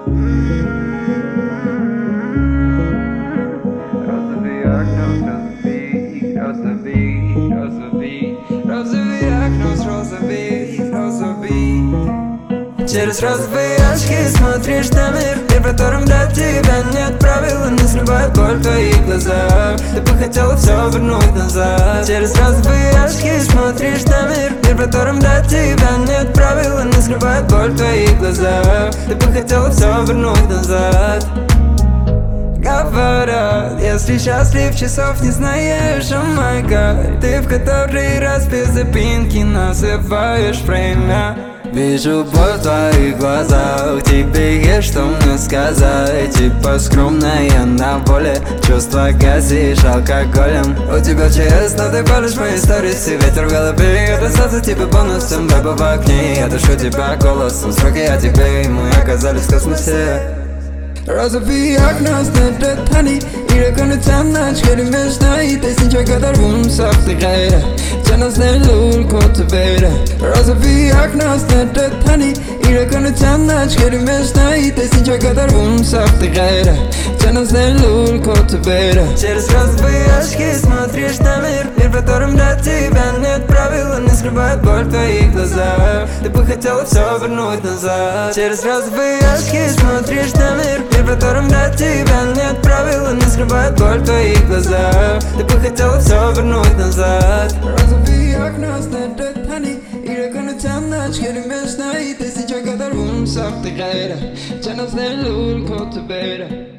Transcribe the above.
Розовые окна, розовые окна, розовый. Через розовые очки смотришь на мир, мир, в котором для тебя нет правил, и не срывает боль в твоих глазах. Ты бы хотела все вернуть назад. Через розовые очки смотришь на мир, мир, в котором для тебя нет правил, и не срывает боль в твоих глазах. Ты бы хотела все вернуть назад. Говорят, если счастлив, часов не знаешь, о май гад. Ты в который раз без запинки называешь время. Вижу боль в твоих глазах, тебе есть что мне сказать. Типа скромная на воле, чувства гасишь алкоголем. У тебя ЧС, но ты палишь мои сторисы. Ветер в голове, я достался тебе бонусом. Бэба в окне, я дышу тебя голосом. Сроки я тебе и мы оказались в космосе. Розовые окна смотрят они, и реконуться ночь, вечно. И ты синча кадарвун сахтыгайра, чана снелул котвейра. Розовые окна смотрят они, и реконуться ночь, вечно. И ты синча кадарвун сахтыгайра, чана снелул котвейра. Через розовые очки смотришь на мир, мир, в котором для тебя нет правил, и не скрывает боль в твоих глазах. Ты бы хотела все вернуть назад. Через розовые очки смотришь на мир, в котором для тебя нет правил, и не скрывает боль в твоих глазах. Ты бы хотела все вернуть назад. Розовые окна смотрят они, и реконуться ночь, вечно. И ты сейчас кадарвун сахтыгайра, чана снелул котвейра.